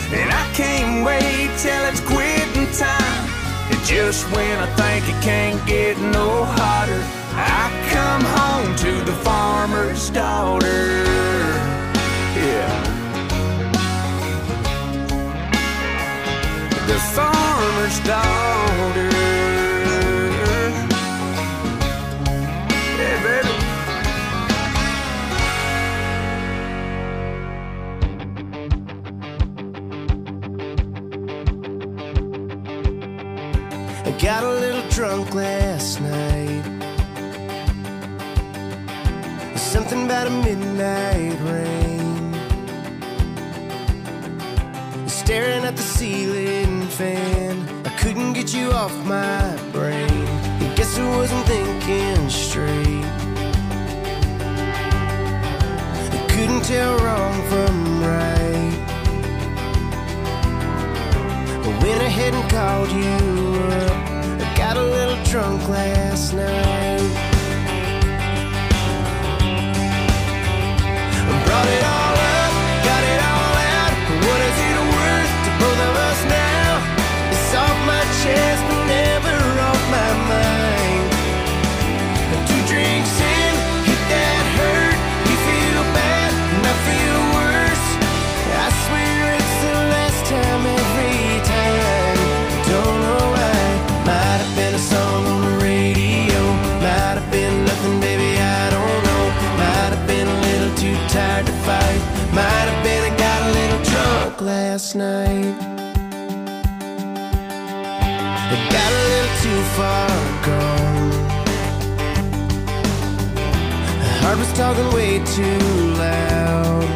and I can't wait till it's quitting time. And just when I think it can't get no hotter, I come home to the farmer's daughter. Yeah, the farmer's daughter. Yeah, baby. I got a little drunk last night. Something about a midnight rain, staring at the ceiling fan. I couldn't get you off my brain. I guess I wasn't thinking straight. I couldn't tell wrong from right. I went ahead and called you up. I got a little drunk last night. Brought it all up, got it all out. What is it worth to both of us now? It's off my chest, but never off my mind. 2 drinks in, hit that hurt. You feel bad, and I feel worse. I swear it's the last time every time. Don't know why. Might have been a song on the radio. Might have been nothing, baby, I don't know. Might have been a little too tired to fight. Might have been I got a little drunk last night. I got a little too far gone. The heart was talking way too loud.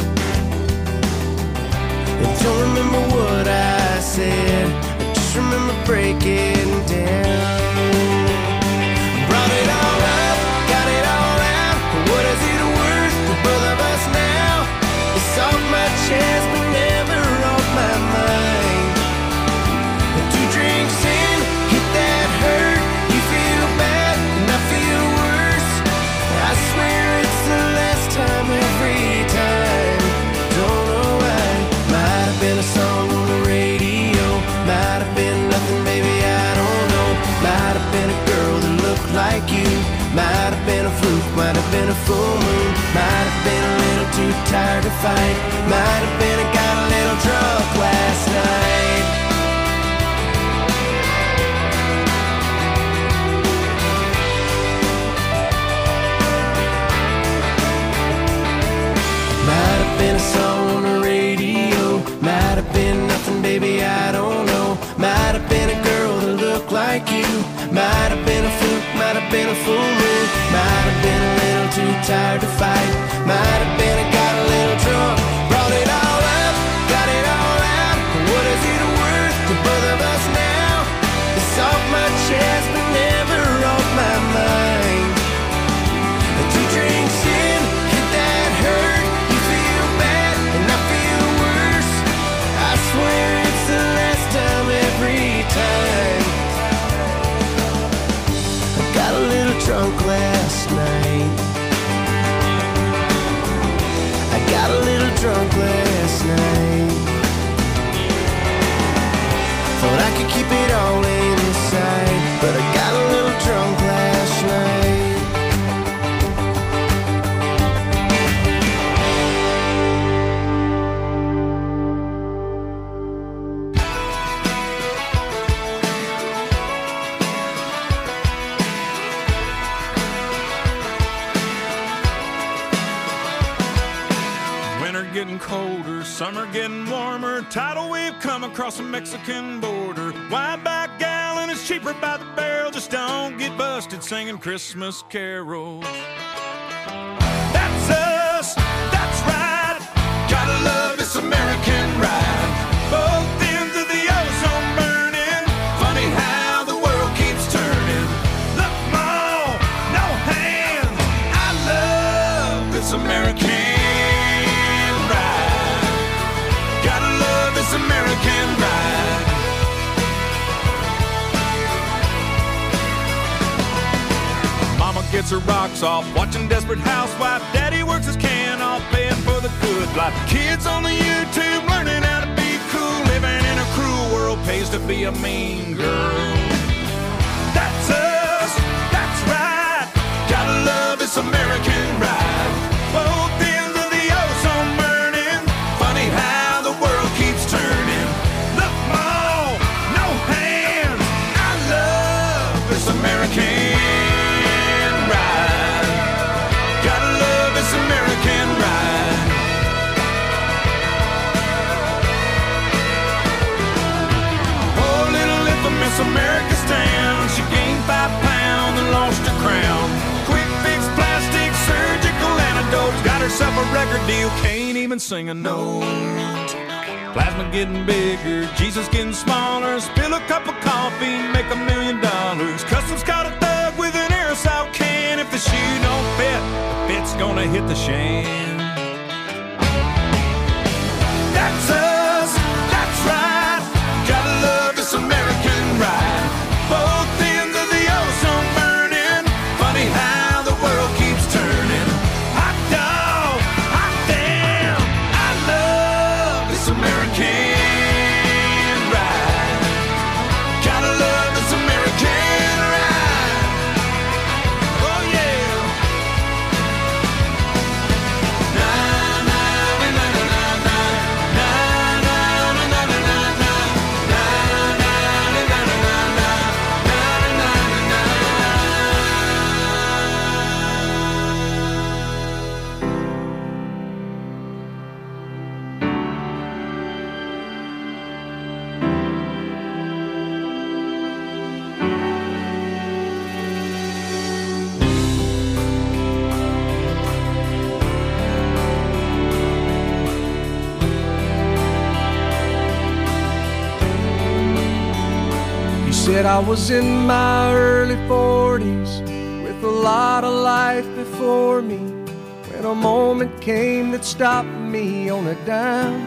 I don't remember what I said, I just remember breaking down. Brought it all up, got it all out. What is it worth to both of us now? It's off my chest, but never off my mind. 2 drinks in, hit that hurt. You feel bad, and I feel worse. I swear it's the last time every time. Don't know why. Might have been a song on the radio. Might have been nothing, baby, I don't know. Might have been a girl that looked like you. Might have been a fluke, might have been a full moon. Might have been a little too tired to fight. Might have been I got a little drunk last night. Might have been a song on the radio. Might have been nothing, baby, I don't know. Might have been a girl that looked like you. Might have been a fluke, might have been a full moon. Might have been a little too tired to fight. Might have been I got a little drunk. Brought it all up, got it all out. What is it worth to both of us now? It's off my chest, but never off my mind. 2 drinks in, hit that hurt. You feel bad, and I feel worse. I swear it's the last time every time. I got a little drunk last night. I got a little drunk last night. Thought I could keep it all inside, but I got a little drunk last night. Getting colder, summer getting warmer. Tidal wave come across the Mexican border. Wide back gallon is cheaper by the barrel. Just don't get busted singing Christmas carols. That's us, that's right. Gotta love this American ride. Both ends of the ozone burning. Funny how the world keeps turning. Look, Mom, no hands. I love this American American ride. Mama gets her rocks off, watching Desperate Housewife. Daddy works his can off, paying for the good life. Kids on the YouTube learning how to be be a mean girl. That's us, that's right. Gotta love this American ride. Both ends of the ozone burning. Funny how the world keeps turning. Look, Mom, no hands. I love this American ride. Gotta love this American ride. Oh, little infamous America's town. She gained 5 pounds and lost her crown. Quick fix, plastic, surgical antidotes. Got herself a record deal, can't even sing a note. Plasma getting bigger, Jesus getting smaller. Spill a cup of coffee, make $1 million. Customs caught a thug with an aerosol can. If the shoe don't fit, the fit's gonna hit the shan. That's us, that's right. Gotta love this American ride. Both ends of the ozone burning. Funny how the world keeps turning. Hot dog, hot damn. I love this American ride. Gotta love this American ride. Oh yeah. Na na na na na na na na na na na na na na na na na He said I was in my early 40s with a lot of life before me, when a moment came that stopped me on a dime.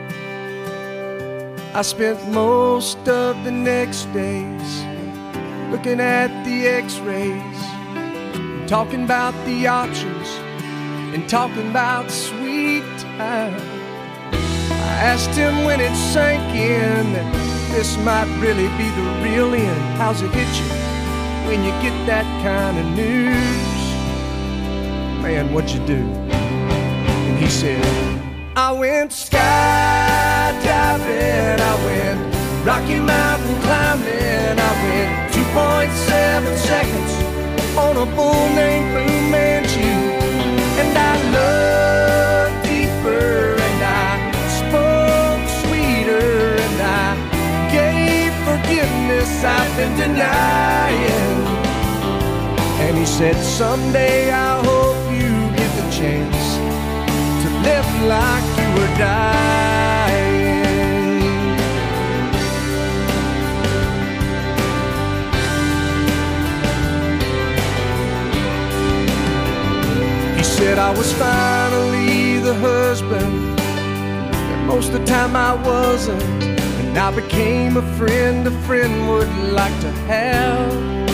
I spent most of the next days looking at the x-rays, and talking about the options, and talking about sweet time. I asked him when it sank in that this might really be the real end. How's it hit you when you get that kind of news? Man, what'd you do? And he said, I went skydiving, I went Rocky Mountain climbing, I went 2.7 seconds on a bull named Fu Manchu. And I loved deeper, and I spoke sweeter, and I gave forgiveness I've been denying. And he said, someday I hope you get the chance to live like you were dying. He said I was finally the husband that most of the time I wasn't, and I became a friend would like to have.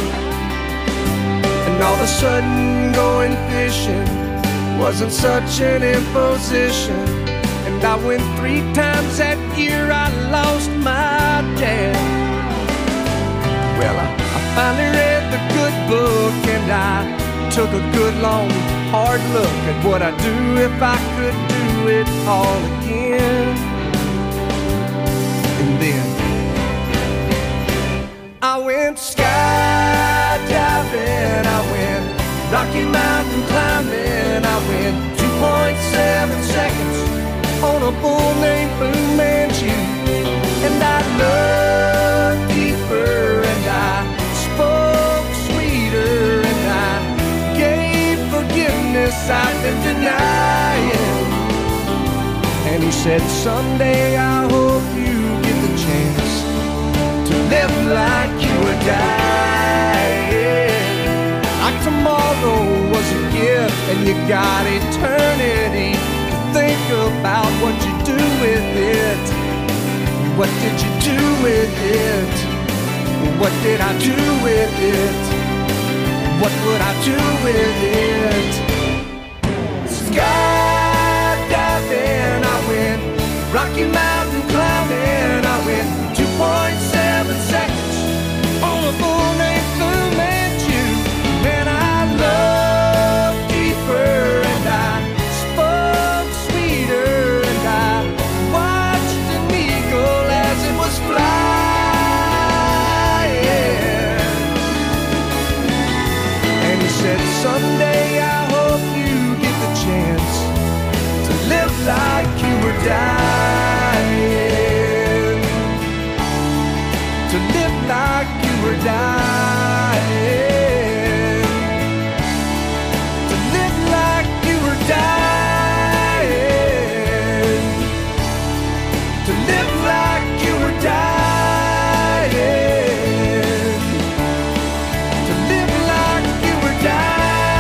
And all of a sudden going fishing wasn't such an imposition, and I went 3 times that year. I lost my dad. Well, I finally read the good book, and I took a good long hard look at what I'd do if I could do it all again. And then I went skydiving, I went Rocky Mountain climbing, I went 2.7 seconds on a bull named Fu Manchu. And I loved deeper, and I spoke sweeter, and I gave forgiveness I've been denying. And he said, someday I hope you get the chance to live like you were dying. Like tomorrow was a gift, and you got eternity to think about what you do with it. What did you do with it? What did I do with it? What would I do with it? Skydiving, I went Rocky Mountain climbing, I went 2.7 to live like you were dying, to live like you were dying.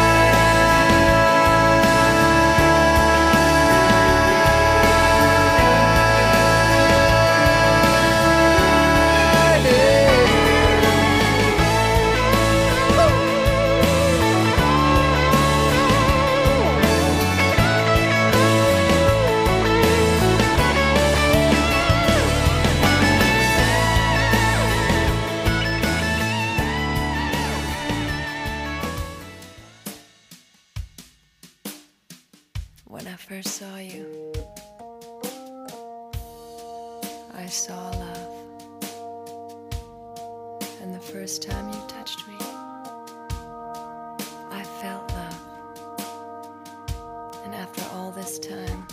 When I first saw you, I saw love. And the first time you touched me, I felt love. And after all this time,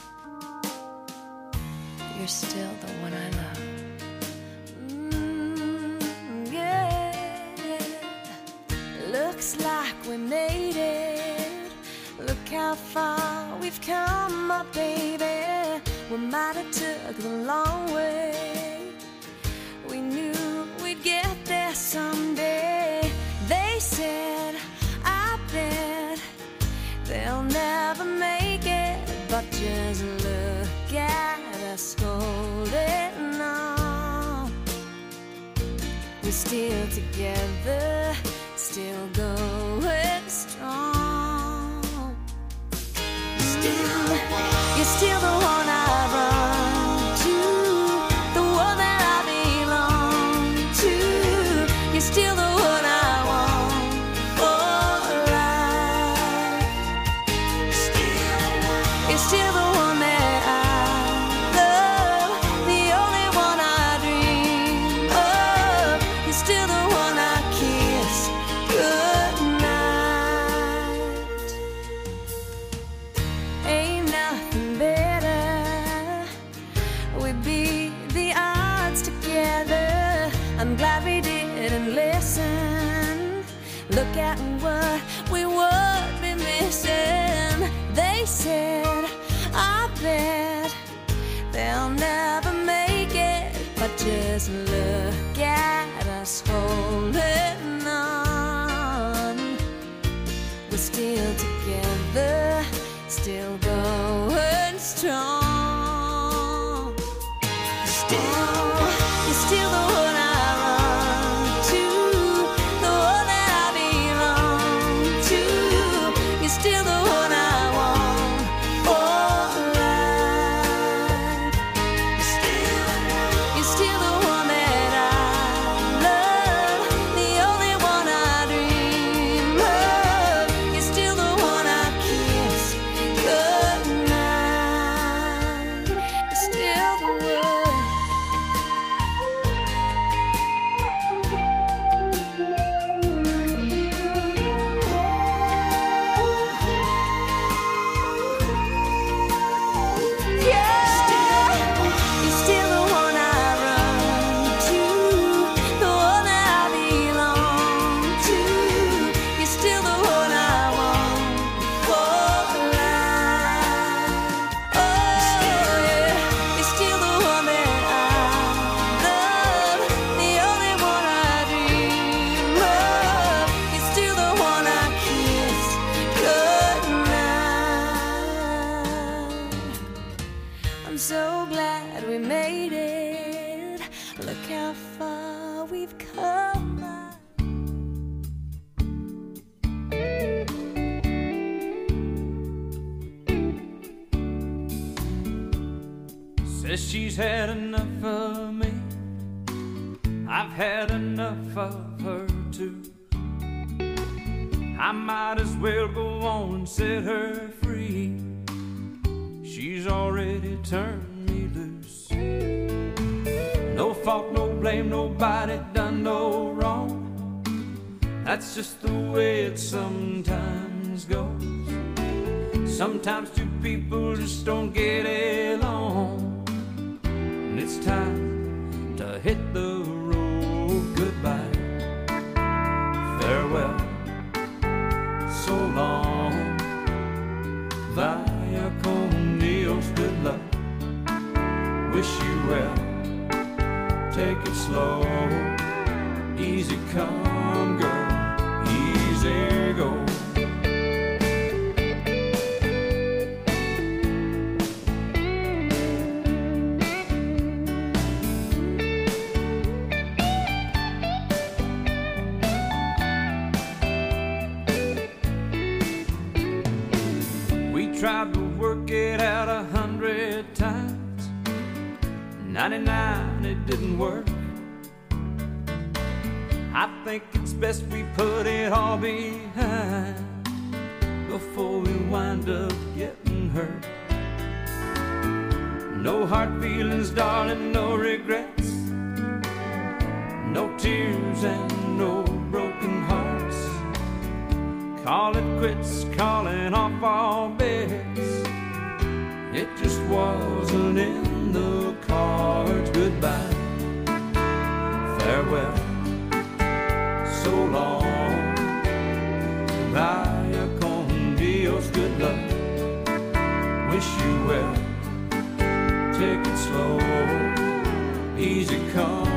you're still the one I love. Yeah. Looks like we made it. Look how far we've come, my baby. We might have took the long way. We knew we'd get there someday. They said, I bet they'll never make it. But just look at us holding on. We're still together, still going strong. You're still the one I run to, the one that I belong to. You're still the one I want for life. You're still the one that I love, the only one I dream of. You're still the one I kiss goodnight. Ain't nothing better. We beat the odds together. I'm glad we didn't listen. Look at what we would be missing. They said, I bet they'll never make it. But just look at us holding on. We're still together, still going strong. You're still the one I run to, the one that I belong to. You're still the one I want for life. You're still the one that I love, the only one I dream of. You're still the one I kiss goodnight. You're still the one. You're still the one I run to, the one that I belong to. You're still the one I want for life. Oh yeah, you're still the one that I love, the only one I dream of. You're still the one I kiss goodnight. I'm so glad we made it. Look how far we've come. Says she's had enough of me. I've had enough of her too. I might as well go on and set her free. She's already turned me loose. No fault, no blame, nobody done no wrong. That's just the way it sometimes goes. Sometimes two people just don't get along, and it's time to hit the road. Goodbye, farewell, so long, vaya con Dios, good luck, wish you well. take it slow. Easy come, girl, easy go. Tried to work it out 100 times, 99 it didn't work. I think it's best we put it all behind before we wind up getting hurt. No hard feelings, darling, no regrets, no tears and no broken hearts. Call it quits, calling off all bets. It just wasn't in the cards. Goodbye, farewell, so long. Vaya con Dios, good luck. Wish you well. Take it slow, easy come.